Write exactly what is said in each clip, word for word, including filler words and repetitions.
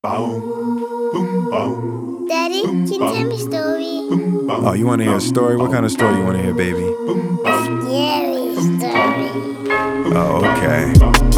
Daddy, can you tell me a story? Oh, you want to hear a story? What kind of story you want to hear, baby? Scary story. Oh, okay.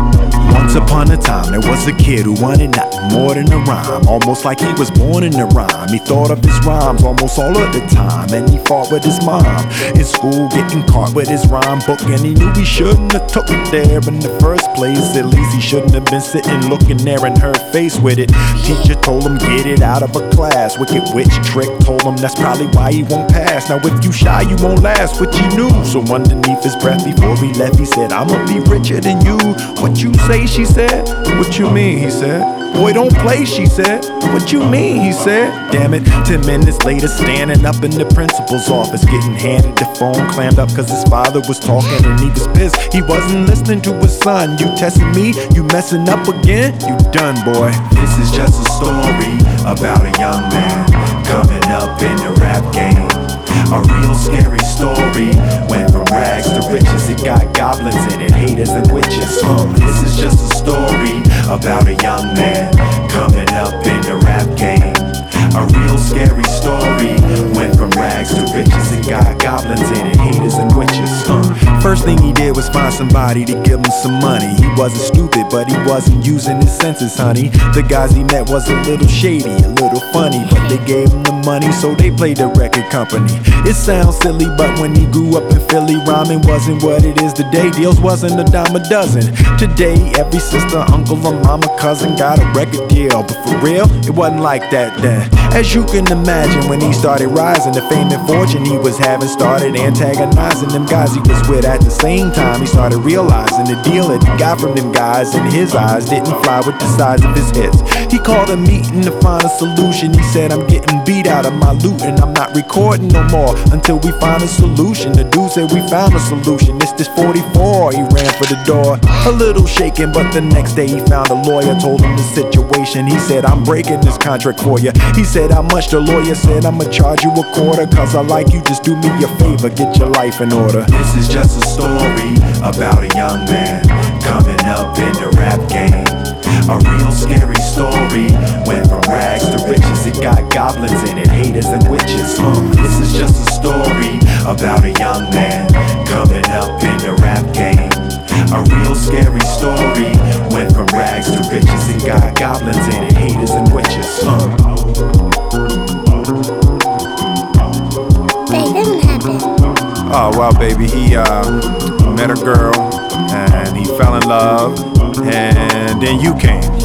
Once upon a time, there was a kid who wanted nothing more than a rhyme. Almost like he was born in a rhyme. He thought of his rhymes almost all of the time. And he fought with his mom in school, getting caught with his rhyme book. And he knew he shouldn't have took it there in the first place. At least he shouldn't have been sitting looking there in her face with it. Teacher told him get it out of a class. Wicked witch trick told him that's probably why he won't pass. Now if you shy you won't last, which he knew. So underneath his breath before he left he said, I'ma be richer than you. What you say, she said. What you mean, he said. Boy, don't play, she said. What you mean, he said. Damn it, ten minutes later, standing up in the principal's office, getting handed the phone, clammed up cause his father was talking and he was pissed. He wasn't listening to his son. You testing me? You messing up again? You done, boy. This is just a story about a young man coming up in the rap game. A real scary story. Went from rags to riches. It got goblins in it, haters and witches. Um, this is just a story about a young man coming up in the rap game. A real scary story. Went from rags to riches. It got goblins in it, haters and witches. Um, First thing he did was find somebody to give him some money. He wasn't stupid, but he wasn't using his senses, honey. The guys he met was a little shady, a little funny, but they gave him the money, so they played the record company. It sounds silly, but when he grew up in Philly, rhyming wasn't what it is today. Deals wasn't a dime a dozen. Today, every sister, uncle, or mama, cousin got a record deal, but for real, it wasn't like that then. As you can imagine, when he started rising, the fame and fortune he was having started antagonizing them guys he was with. At the same time, he started realizing the deal that he got from them guys in his eyes didn't fly with the size of his hits. He called a meeting to find a solution. He said, I'm getting beat out of my loot and I'm not recording no more until we find a solution. The dude said we found a solution. It's this forty-four. He ran for the door, a little shaken, but the next day he found a lawyer, told him the situation. He said, I'm breaking this contract for you. He said, how much? The lawyer said, I'ma charge you a quarter, cause I like you, just do me a favor, get your life in order. This is just a story about a young man coming up in the rap game. A real scary story. Went from rags to riches. It got goblins in it, haters and witches. Um, this is just a story about a young man coming up in the rap game. A real scary story. Went from rags to riches. It got goblins in it, haters and witches. Um. That didn't happen. Oh, well, baby, he uh, met a girl and he fell in love, and then you came.